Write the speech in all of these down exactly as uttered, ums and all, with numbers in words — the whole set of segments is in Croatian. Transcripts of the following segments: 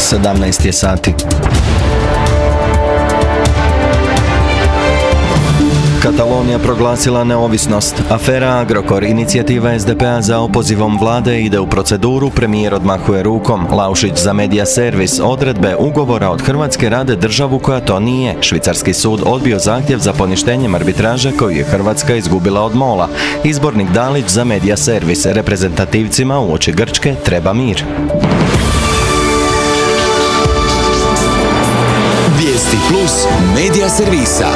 sedamnaest je sati. Katalonija proglasila neovisnost. Afera Agrokor, inicijativa es de pe a za opozivom vlade ide u proceduru, premijer odmahuje rukom. Laušić za Medija servis, odredbe ugovora od Hrvatske rade državu koja to nije. Švicarski sud odbio zahtjev za poništenjem arbitraže koju je Hrvatska izgubila od Mola. Izbornik Dalić za Medija servis, reprezentativcima uoči Grčke treba mir. Vijesti plus Medija servisa.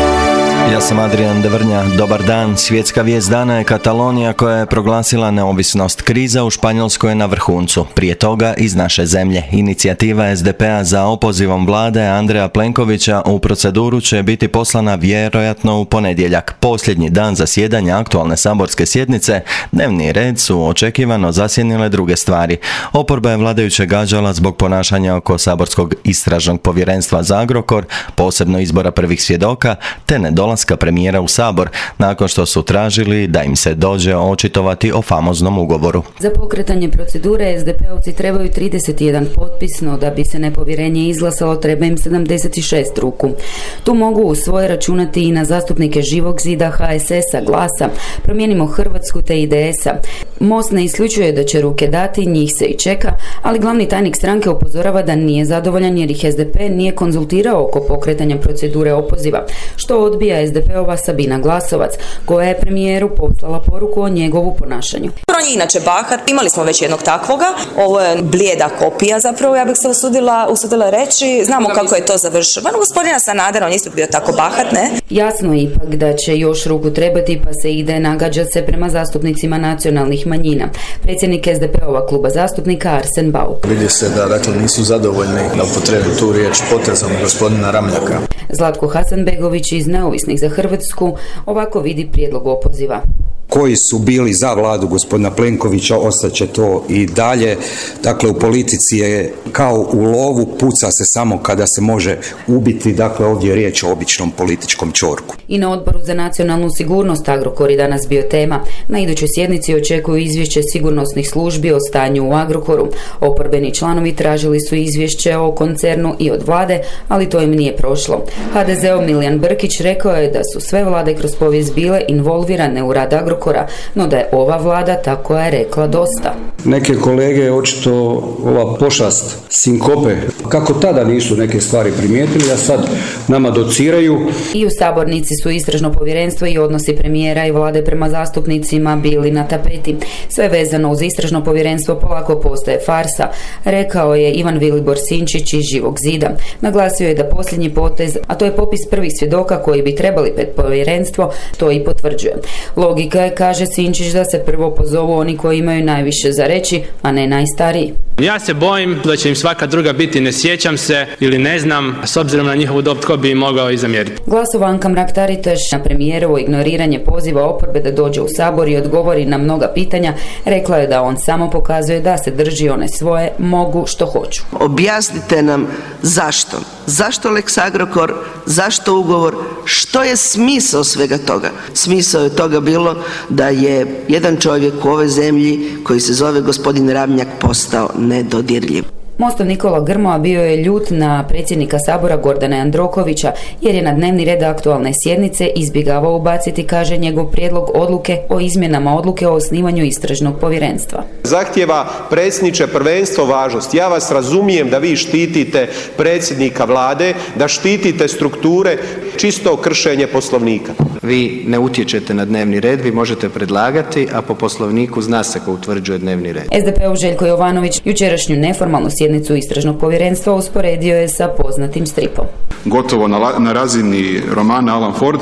Ja sam Adrian Devrnja, dobar dan. Svjetska vijest dana je Katalonija koja je proglasila neovisnost. Kriza u Španjolskoj je na vrhuncu. Prije toga iz naše zemlje. Inicijativa es de pe a za opozivom vlade Andreja Plenkovića u proceduru će biti poslana vjerojatno u ponedjeljak. Posljednji dan zasjedanja aktualne saborske sjednice, dnevni red su očekivano zasjenile druge stvari. Oporba je vladajuće gađala zbog ponašanja oko saborskog istražnog povjerenstva za Agrokor, posebno izbora prvih svjedoka, te nedolaska premijera u Sabor, nakon što su tražili da im se dođe očitovati o famoznom ugovoru. Za pokretanje procedure es de pe ovci trebaju trideset jedan potpis, no da bi se nepovjerenje izglasalo treba im sedamdeset šest ruku. Tu mogu u svoje računati i na zastupnike Živog zida, ha es esa, Glasa, Promijenimo Hrvatsku te i de esa. Most ne isključuje da će ruke dati, njih se i čeka, ali glavni tajnik stranke upozorava da nije zadovoljan jer ih es de pe nije konzultirao oko pokretanja procedure opoziva, što odbija es de pe ova Sabina Glasovac, koja je premijeru poslala poruku o njegovu ponašanju. On je inače bahat, imali smo već jednog takvoga, ovo je blijeda kopija zapravo, ja bih se usudila, usudila reći, znamo kako je to završilo. No, gospodina Sanadera, on isto bio tako bahat, ne? Jasno je ipak da će još ruku trebati, pa se ide nagađat se prema zastupnicima nacionalnih manjina. Predsjednik es de pe ova kluba zastupnika Arsen Bauk. Vidi se da dakle nisu zadovoljni da upotrebu tu riječ potezom gospodina Ramljaka. Zlatko Hasanbegović iz Neovisnih za Hrvatsku ovako vidi prijedlog opoziva. Koji su bili za vladu gospodina Plenkovića, ostaće to i dalje. Dakle, u politici je kao u lovu, puca se samo kada se može ubiti. Dakle, ovdje je riječ o običnom političkom ćorku. I na Odboru za nacionalnu sigurnost Agrokor je danas bio tema. Na idućoj sjednici očekuju izvješće sigurnosnih službi o stanju u Agrokoru. Oporbeni članovi tražili su izvješće o koncernu i od vlade, ali to im nije prošlo. ha de ze-ov Milijan Brkić rekao je da su sve vlade kroz povijest bile involvirane u rad Agrokora, no da je ova vlada ta koja je rekla dosta. Neke kolege očito ova pošast sinkope, kako tada nisu neke stvari primijetili, a sad nama dociraju. I u sabornici su istražno povjerenstvo i odnosi premijera i vlade prema zastupnicima bili na tapeti. Sve vezano uz istražno povjerenstvo polako postaje farsa, rekao je Ivan Vilibor Sinčić iz Živog zida. Naglasio je da posljednji potez, a to je popis prvih svjedoka koji bi trebali pred povjerenstvo, to i potvrđuje. Logika je, kaže Sinčić, da se prvo pozovu oni koji imaju najviše za reći, a ne najstariji. Ja se bojim da će im svaka druga biti ne sjećam se ili ne znam, s obzirom na njihovu dob tko bi im mogao i zamjeriti. Glasova Anka Mrak-Taritaš na premijerovo ignoriranje poziva oporbe da dođe u Sabor i odgovori na mnoga pitanja, rekla je da on samo pokazuje da se drži one svoje, mogu što hoću. Objasnite nam zašto? Zašto Lex Agrokor? Zašto ugovor? Što je smisao svega toga? Smisao je toga bilo da je jedan čovjek u ovoj zemlji koji se zove gospodin Ramljak postao nedodirljiv. Mostov Nikola Grmoja bio je ljut na predsjednika Sabora Gordana Jandrokovića jer je na dnevni red aktualne sjednice izbjegavao ubaciti, kaže, njegov prijedlog odluke o izmjenama odluke o osnivanju istražnog povjerenstva. Zahtjeva predsjedniče prvenstvo važnost. Ja vas razumijem da vi štitite predsjednika vlade, da štitite strukture, čisto kršenje Poslovnika. Vi ne utječete na dnevni red, vi možete predlagati, a po Poslovniku zna se ko utvrđuje dnevni red. es de pe-ov Željko Jovanović jučerašnju neformalnu sjednicu istražnog povjerenstva usporedio je sa poznatim stripom. Gotovo na, na razini romana Alan Ford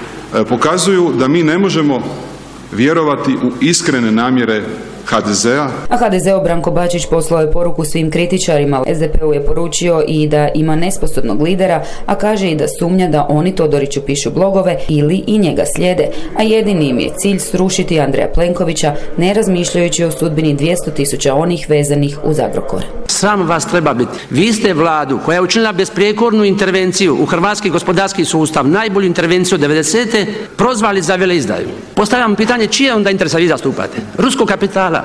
pokazuju da mi ne možemo vjerovati u iskrene namjere ha de ze-a. A ha de ze-ov Branko Bačić poslao je poruku svim kritičarima. es de pe-u je poručio i da ima nesposobnog lidera, a kaže i da sumnja da oni Todoriću pišu blogove ili i njega slijede, a jedini im je cilj srušiti Andreja Plenkovića, ne razmišljajući o sudbini dvjesto tisuća onih vezanih uz Agrokor. Sram vas treba biti. Vi ste vladu koja je učinila besprijekornu intervenciju u hrvatski gospodarski sustav, najbolju intervenciju od devedesete, prozvali za veleizdaju. Postavljam pitanje, čije onda interesa vi zastupate? Ruskog kapitala.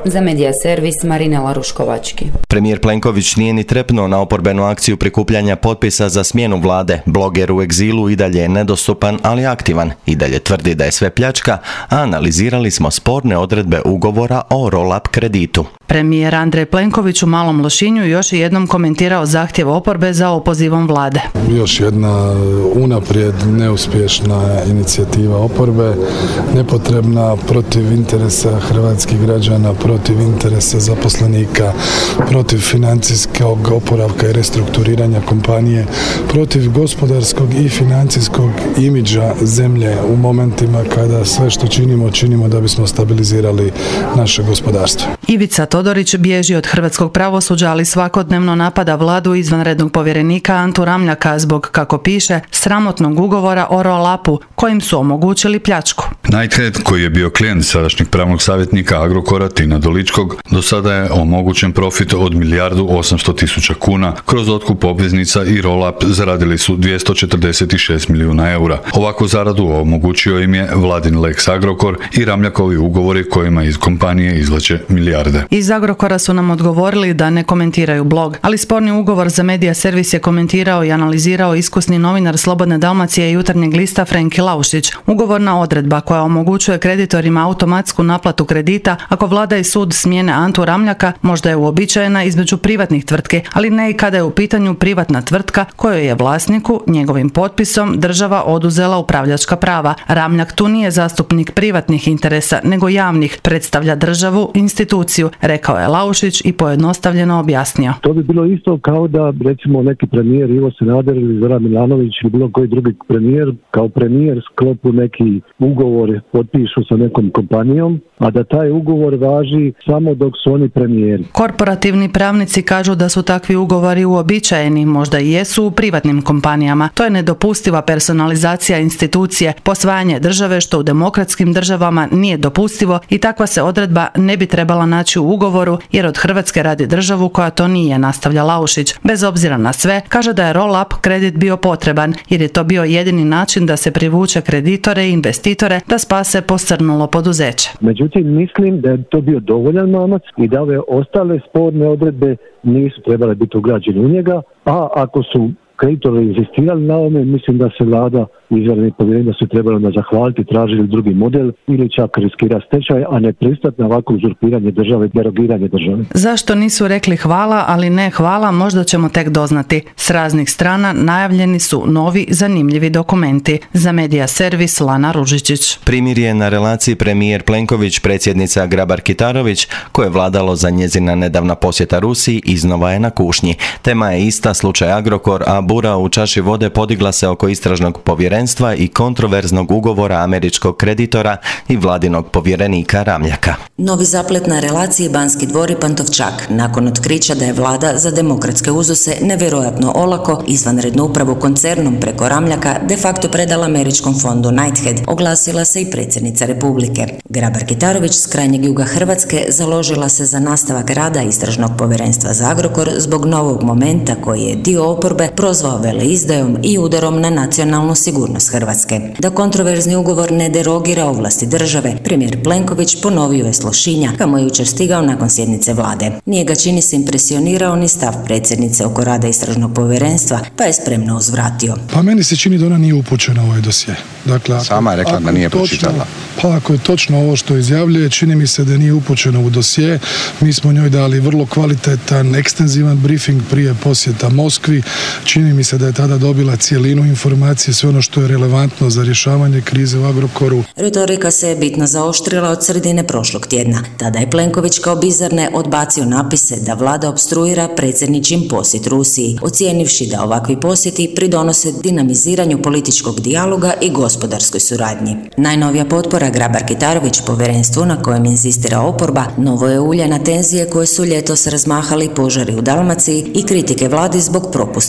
Za Medija servis Marinela Ruškovački. Premijer Plenković nije ni trepnuo na oporbenu akciju prikupljanja potpisa za smjenu vlade. Bloger u egzilu i dalje je nedostupan, ali aktivan. I dalje tvrdi da je sve pljačka, a analizirali smo sporne odredbe ugovora o roll-up kreditu. Premijer Andrej Plenković u Malom Lošinju još je jednom komentirao zahtjev oporbe za opozivom vlade. Još jedna unaprijed neuspješna inicijativa oporbe, nepotrebna, protiv interesa hrvatskih građana, protiv interesa zaposlenika, protiv financijskog oporavka i restrukturiranja kompanije, protiv gospodarskog i financijskog imidža zemlje u momentima kada sve što činimo, činimo da bismo stabilizirali naše gospodarstvo. Ivica Todorić bježi od hrvatskog pravosuđa, ali svakodnevno napada vladu izvanrednog povjerenika Antu Ramljaka zbog, kako piše, sramotnog ugovora o roll-upu kojim su omogućili pljačku. Knighthead, koji je bio klijent sadašnjeg pravnog savjetnika Agrokora Tina Doličkog, do sada je omogućen profit od milijardu osamsto tisuća kuna. Kroz otkup obveznica i roll-up zaradili su dvjesto četrdeset šest milijuna eura. Ovakvu zaradu omogućio im je vladin Lex Agrokor i Ramljakovi ugovori kojima iz kompanije izvlače milijarde. Iz Agrokora su nam odgovorili da ne komentiraju blog, ali sporni ugovor za Medija servis je komentirao i analizirao iskusni novinar Slobodne Dalmacije i Jutarnjeg lista Frenki Laušić. Ugovorna odredba koja omogućuje kreditorima automatsku naplatu kredita ako vlada i sud smijene Antu Ramljaka možda je uobičajena između privatnih tvrtki, ali ne i kada je u pitanju privatna tvrtka kojoj je vlasniku njegovim potpisom država oduzela upravljačka prava. Ramljak tu nije zastupnik privatnih interesa, nego javnih, predstavlja državu, instituciju, rekao je Laušić i pojednostavljeno objasnio. To bi bilo isto kao da recimo neki premijer Ivo Sanader ili Zoran Milanović ili bilo koji drugi premijer kao premijer sklopu neki ugovor potpišu sa nekom kompanijom, a da taj ugovor važi samo dok su oni premijeri. Korporativni pravnici kažu da su takvi ugovori uobičajeni, možda i jesu u privatnim kompanijama. To je nedopustiva personalizacija institucije, posvajanje države što u demokratskim državama nije dopustivo i takva se odredba ne bi trebala naći u ugovoru jer od Hrvatske radi državu koja to nije, nastavlja Laušić. Bez obzira na sve, kaže da je roll-up kredit bio potreban jer je to bio jedini način da se privuče kreditore i investitore da spase posrnulo poduzeće. Međutim, mislim da je to bio dovoljan mamac i da ove ostale sporne odredbe nisu trebale biti ugrađene u njega, a ako su kreditori inzistirali na ovome, mislim da se vlada izvanredni povjerenik da su trebali onda zahvaliti, tražili drugi model ili čak riskirati stečaj, a ne pristati na ovako uzurpiranje države, derogiranje države. Zašto nisu rekli hvala, ali ne hvala, možda ćemo tek doznati. S raznih strana najavljeni su novi zanimljivi dokumenti. Za Medija servis Lana Ružičić. Primjer je na relaciji premijer Plenković, predsjednica Grabar-Kitarović, koje je vladalo za njezina nedavna posjeta Rusiji, iznova je na kušnji. Tema je ista, slučaj Agrokor, a bura u čaši vode podigla se oko istražnog povjerenstva i kontroverznog ugovora američkog kreditora i vladinog povjerenika Ramljaka. Novi zaplet na relaciji Banski dvor i Pantovčak nakon otkrića da je vlada za demokratske uzuse nevjerojatno olako izvanrednu upravu koncernom preko Ramljaka de facto predala američkom fondu Knighthead, oglasila se i predsjednica Republike. Grabar-Kitarović s krajnjeg juga Hrvatske založila se za nastavak rada istražnog povjerenstva za Agrokor zbog novog momenta koji je dio oporbe prozvao veleizdajom i udarom na nacionalnu sigurnost Hrvatske. Da kontroverzni ugovor ne derogira ovlasti države, premijer Plenković ponovio je s Lošinja, kamo je jučer stigao nakon sjednice vlade. Nije ga čini se impresionirao ni stav predsjednice oko rada istražnog povjerenstva, pa je spremno uzvratio. Pa meni se čini da ona nije upućena u ovaj dosje. Dakle, sama je rekla da nije pročitala. Pa ako je točno ovo što izjavljuje, čini mi se da nije upućena u dosje. Mi smo njoj dali vrlo kvalitetan, ekstenzivan briefing prije posjeta Moskvi. Čini mi se da je tada dobila cijelinu informacije, sve ono što je relevantno za rješavanje krize u Agrokoru. Retorika se je bitno zaoštrila od sredine prošlog tjedna. Tada je Plenković kao bizarne odbacio napise da vlada opstruira predsjedničin posjet Rusiji, ocijenivši da ovakvi posjeti pridonose dinamiziranju političkog dijaloga i gospodarskoj suradnji. Najnovija potpora Grabar-Kitarović povjerenstvu na kojem inzistira oporba novo je ulje na tenzije koje su ljetos razmahali požari u Dalmaciji i kritike vladi zbog propusta u sustavu.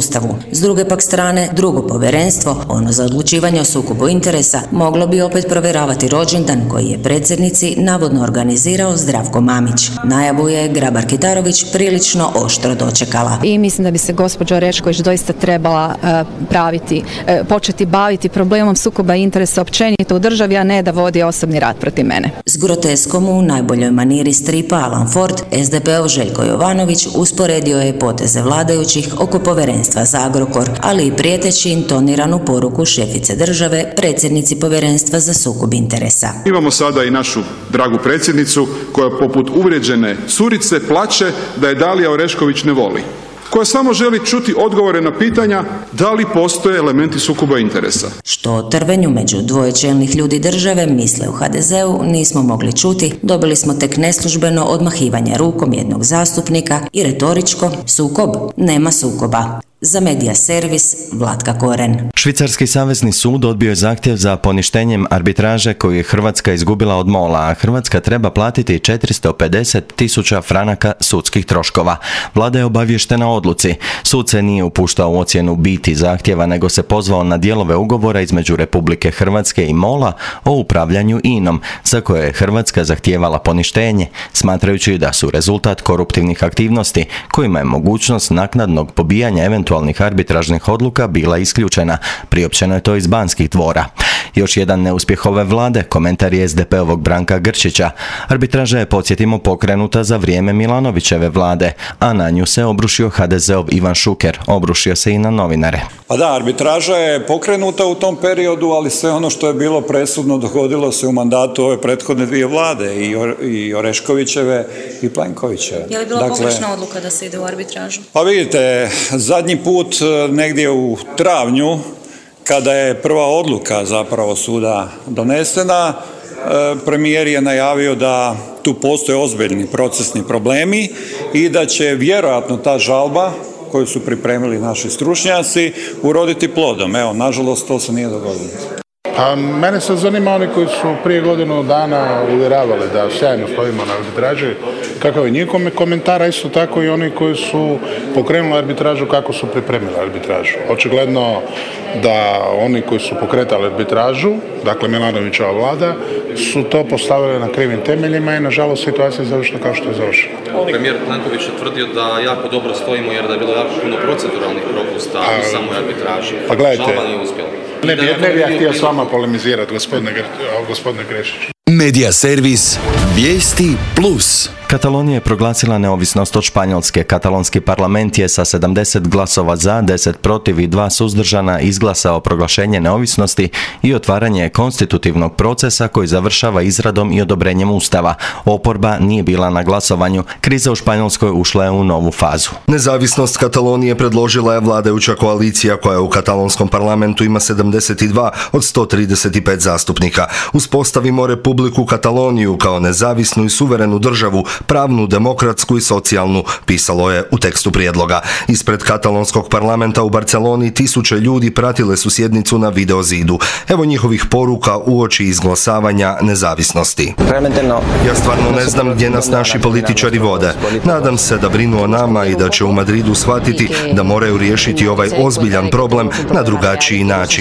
Ustavu. S druge pak strane, drugo povjerenstvo, ono za odlučivanje o sukobu interesa, moglo bi opet provjeravati rođendan koji je predsjednici navodno organizirao Zdravko Mamić. Najavu je Grabar-Kitarović prilično oštro dočekala. I mislim da bi se gospođa Orešković doista trebala uh, praviti, uh, početi baviti problemom sukoba interesa općenito u državi, a ne da vodi osobni rat protiv mene. S groteskom u najboljoj maniri stripa Alan Ford, es de pe ov Željko Jovanović usporedio je poteze vladajućih oko povjerenstva za Agrokor, ali i prijeteći intoniranu poruku šefice države, predsjednici povjerenstva za sukob interesa. Imamo sada i našu dragu predsjednicu koja poput uvrijeđene curice plače da je Dalija Orešković ne voli, koja samo želi čuti odgovore na pitanja da li postoje elementi sukoba interesa. Što o trvenju među dvoje čelnih ljudi države misle u ha de zeu nismo mogli čuti, dobili smo tek neslužbeno odmahivanje rukom jednog zastupnika i retoričko sukob, nema sukoba. Za Medija servis, Vlatka Koren. Švicarski savezni sud odbio je zahtjev za poništenjem arbitraže koju je Hrvatska izgubila od MOL-a, a Hrvatska treba platiti četiristo pedeset tisuća franaka sudskih troškova. Vlada je obavještena o odluci. Sud se nije upuštao u ocjenu biti zahtjeva, nego se pozvao na dijelove ugovora između Republike Hrvatske i MOL-a o upravljanju I N-om, za koje je Hrvatska zahtijevala poništenje, smatrajući da su rezultat koruptivnih aktivnosti, kojima je mogućnost naknadnog pobijanja eventualnih arbitražnih odluka bila isključena. Priopćeno je to iz Banskih dvora. Još jedan neuspjeh ove vlade, komentar je es de pe ovog Branka Grčića. Arbitraža je, podsjetimo, pokrenuta za vrijeme Milanovićeve vlade, a na nju se obrušio ha de zeov Ivan Šuker, obrušio se i na novinare. Pa da, arbitraža je pokrenuta u tom periodu, ali sve ono što je bilo presudno dogodilo se u mandatu ove prethodne dvije vlade, i, i Oreškovićeve i Plenkovićeve. Je li bila dakle, pogrešna odluka da se ide u arbitražu? Pa vidite, zadnji put negdje u travnju, kada je prva odluka zapravo suda donesena, premijer je najavio da tu postoje ozbiljni procesni problemi i da će vjerojatno ta žalba koju su pripremili naši stručnjaci uroditi plodom. Evo, nažalost, to se nije dogodilo. A mene se zanima oni koji su prije godinu dana uvjeravali da sjajno stojimo na arbitraži, kakav je njihov komentar, a isto tako i oni koji su pokrenuli arbitražu, kako su pripremili arbitražu. Očigledno da oni koji su pokretali arbitražu, dakle Milanovićeva vlada, su to postavili na krivim temeljima i nažalost situacija je završila kao što je završila. Premijer Plenković je tvrdio da jako dobro stojimo jer da je bilo jako puno proceduralnih propusta u samoj arbitraži. Pa gledajte, žalba nije uspjela. Ne bi, ne bi ja htio s vama polemizirati, gospodine, gospodine Grešić. Medija servis Vijesti plus. Katalonija je proglasila neovisnost od Španjolske. Katalonski parlament je sa sedamdeset glasova za, deset protiv i dva suzdržana izglasao proglašenje neovisnosti i otvaranje konstitutivnog procesa koji završava izradom i odobrenjem ustava. Oporba nije bila na glasovanju. Kriza u Španjolskoj ušla je u novu fazu. Nezavisnost Katalonije predložila je vladajuća koalicija koja u katalonskom parlamentu ima sedamdeset dva od sto trideset pet zastupnika. Uspostavimo Republiku Kataloniju kao nezavisnu i suverenu državu, pravnu, demokratsku i socijalnu, pisalo je u tekstu prijedloga. Ispred katalonskog parlamenta u Barceloni tisuće ljudi pratile su sjednicu na videozidu. Evo njihovih poruka uoči izglasavanja nezavisnosti. Ja stvarno ne znam gdje nas naši političari vode. Nadam se da brinu o nama i da će u Madridu shvatiti da moraju riješiti ovaj ozbiljan problem na drugačiji način.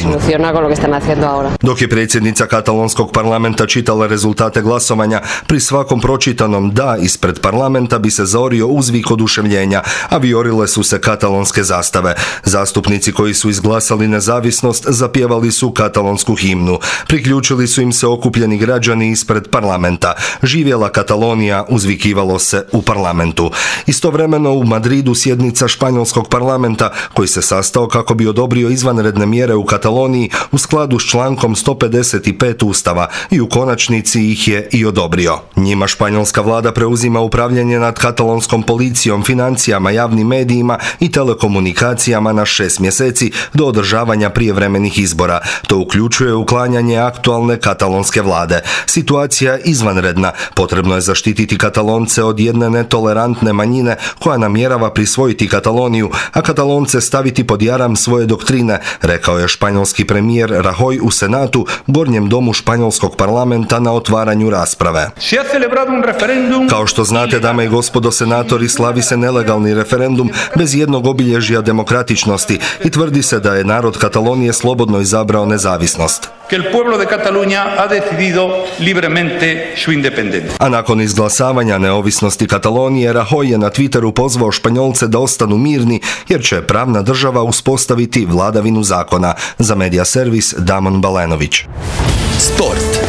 Dok je predsjednica katalonskog parlamenta čitala rezultate glasovanja, pri svakom pročitanom da ispred parlamenta bi se zaorio uzvik oduševljenja, a vijorile su se katalonske zastave. Zastupnici koji su izglasali nezavisnost zapjevali su katalonsku himnu. Priključili su im se okupljeni građani ispred parlamenta. Živjela Katalonija, uzvikivalo se u parlamentu. Istovremeno u Madridu sjednica španjolskog parlamenta koji se sastao kako bi odobrio izvanredne mjere u Kataloniji u skladu s člankom sto pedeset pet Ustava i u konačnici ih je i odobrio. Njima španjolska vlada preuzima upravljanje nad katalonskom policijom, financijama, javnim medijima i telekomunikacijama na šest mjeseci do održavanja prijevremenih izbora. To uključuje uklanjanje aktualne katalonske vlade. Situacija je izvanredna. Potrebno je zaštititi Katalonce od jedne netolerantne manjine koja namjerava prisvojiti Kataloniju, a Katalonce staviti pod jaram svoje doktrine, rekao je španjolski premijer Rajoy u Senatu, gornjem domu španjolskog parlamenta na otvaranju rasprave. Kao Kao što znate, dame i gospodo senatori, slavi se nelegalni referendum bez jednog obilježja demokratičnosti i tvrdi se da je narod Katalonije slobodno izabrao nezavisnost. Que el pueblo de Cataluña ha decidido libremente su independencia. A nakon izglasavanja neovisnosti Katalonije, Rajoy je na Twitteru pozvao Španjolce da ostanu mirni jer će pravna država uspostaviti vladavinu zakona. Za Medija servis Damon Balenović. Sport.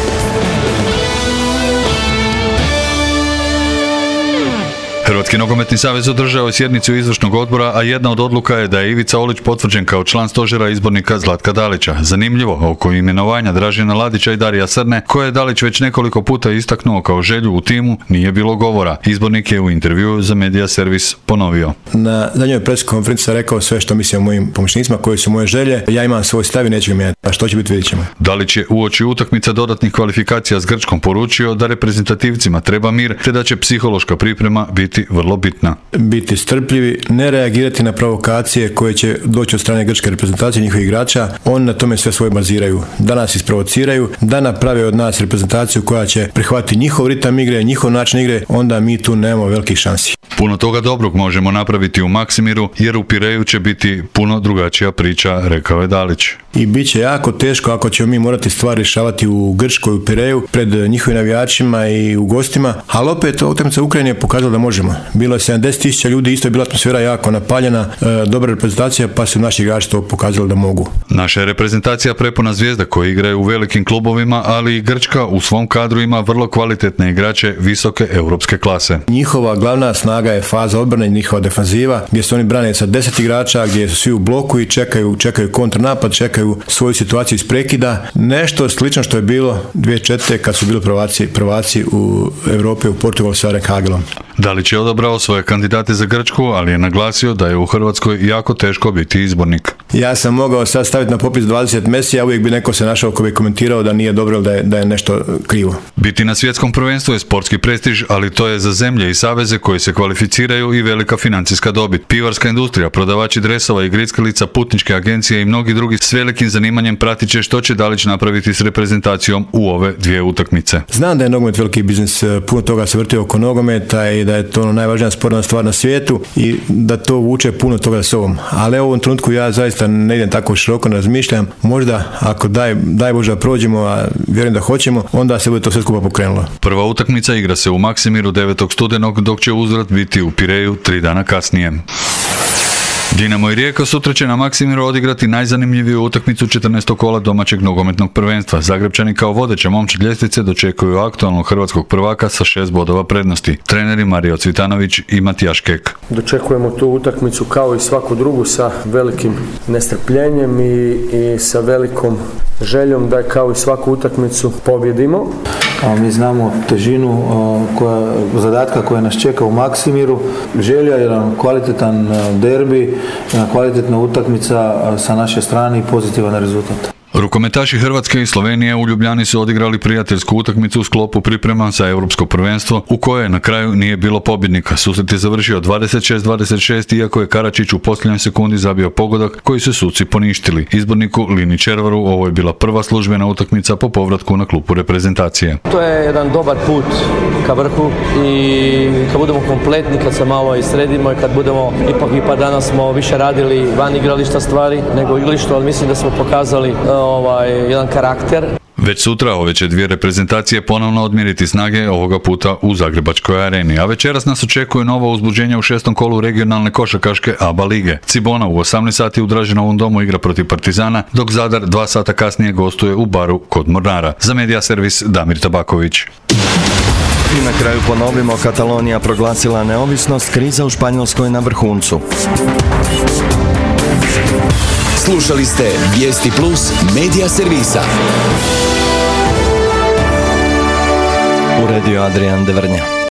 Hrvatski nogometni savez održao je sjednicu izvršnog odbora, a jedna od odluka je da je Ivica Olić potvrđen kao član stožera izbornika Zlatka Dalića. Zanimljivo, oko imenovanja Dražena Ladića i Darija Srne, koje je Dalić već nekoliko puta istaknuo kao želju u timu, nije bilo govora. Izbornik je u intervjuu za Medija servis ponovio. Na zadnjoj pres konferenciji sam rekao sve što mislim o mojim pomoćnicima, koje su moje želje. Ja imam svoj stav i neću ga mijenjati. A što će biti, vidjet ćemo. Dalić je uoči utakmica dodatnih kvalifikacija s Grčkom poručio da reprezentativcima treba mir, te da će psihološka priprema biti vrlo bitna. Biti strpljivi, ne reagirati na provokacije koje će doći od strane grčke reprezentacije, njihovih igrača. Oni na tome sve svoje baziraju. Da nas isprovociraju, da naprave od nas reprezentaciju koja će prihvatiti njihov ritam igre, njihov način igre, onda mi tu nemamo velikih šansi. Puno toga dobrog možemo napraviti u Maksimiru, jer u Pireju će biti puno drugačija priča, rekao je Dalić. I bit će jako teško ako ćemo mi morati stvari rješavati u Grčkoj, u Pireju, pred njihovim navijačima i u gostima, ali opet utakmica Ukrajine je pokazala da možemo. Bilo je sedamdeset tisuća ljudi, isto je bila atmosfera jako napaljena, e, dobra reprezentacija, pa su naši igrači to pokazali da mogu. Naša je reprezentacija prepuna zvijezda koji igraju u velikim klubovima, ali i Grčka u svom kadru ima vrlo kvalitetne igrače visoke europske klase. Njihova glavna snaga je faza odbrane i njihova defanziva, gdje se oni brane sa deset igrača, gdje su svi u bloku i čekaju, čekaju kontranapad, čekaju svoju situaciju iz prekida. Nešto slično što je bilo dvije tisuće četvrte kad su bili prvaci, prvaci u Europi, u Portugalu sa Aren Hagelom. Dalić je odabrao svoje kandidate za Grčku, ali je naglasio da je u Hrvatskoj jako teško biti izbornik. Ja sam mogao sad staviti na popis dvadeset Mesija, uvijek bi neko se našao ko bi komentirao da nije dobro ili da je, da je nešto krivo. Biti na svjetskom prvenstvu je sportski prestiž, ali to je za zemlje i saveze koji se kvalificiraju i velika financijska dobit. Pivarska industrija, prodavači dresova i grickalica, putničke agencije i mnogi drugi s velikim zanimanjem pratit će što će Dalić napraviti s reprezentacijom u ove dvije utakmice. Znam da je nogomet veliki biznis, puno toga se vrti oko nogometa i da je to ono najvažnija sportna stvar na svijetu i da to vuče puno toga s ovom. Ali u ovom trenutku ja zaista ne idem tako široko, ne razmišljam. Možda ako daj, daj Bože da prođemo, a vjerujem da hoćemo, onda se bude to sve skupa pokrenulo. Prva utakmica igra se u Maksimiru devetog studenog, dok će uzvrat biti u Pireju tri dana kasnije. Dinamo i Rijeka sutra će na Maksimiru odigrati najzanimljiviju utakmicu četrnaestog kola domaćeg nogometnog prvenstva. Zagrebčani kao vodeća momčad ljestvice dočekuju aktualnog hrvatskog prvaka sa šest bodova prednosti. Treneri Mario Cvitanović i Matijaš Kek. Dočekujemo tu utakmicu kao i svaku drugu sa velikim nestrpljenjem i, i sa velikom željom da kao i svaku utakmicu pobjedimo. Mi znamo težinu koja, zadatka koja nas čeka u Maksimiru. Želja je jedan kvalitetan derbi, jedna kvalitetna utakmica sa naše strane i pozitivan rezultat. Rukometaši Hrvatske i Slovenije u Ljubljani su odigrali prijateljsku utakmicu u sklopu priprema za europsko prvenstvo, u kojoj na kraju nije bilo pobjednika. Susret je završio dvadeset šest dvadeset šest, iako je Karačić u posljednjoj sekundi zabio pogodak koji su suci poništili. Izborniku Lini Červaru ovo je bila prva službena utakmica po povratku na klupu reprezentacije. To je jedan dobar put ka vrhu i kad budemo kompletni, kad se malo isredimo i kad budemo, ipak i pa danas smo više radili van igrališta stvari nego igrališta, ali mislim da smo pokazali ovaj, jedan karakter. Već sutra ove će dvije reprezentacije ponovno odmjeriti snage, ovoga puta u Zagrebačkoj areni. A večeras nas očekuje novo uzbuđenje u šestom kolu regionalne košarkaške A B A lige. Cibona u osamnaest sati u Draženovom domu igra protiv Partizana, dok Zadar dva sata kasnije gostuje u Baru kod Mornara. Za Medija servis Damir Tabaković. I na kraju ponovimo, Katalonija proglasila neovisnost, kriza u Španjolskoj na vrhuncu. Slušali ste Vijesti Plus Medija servisa. Uredio Adrian Devrnja.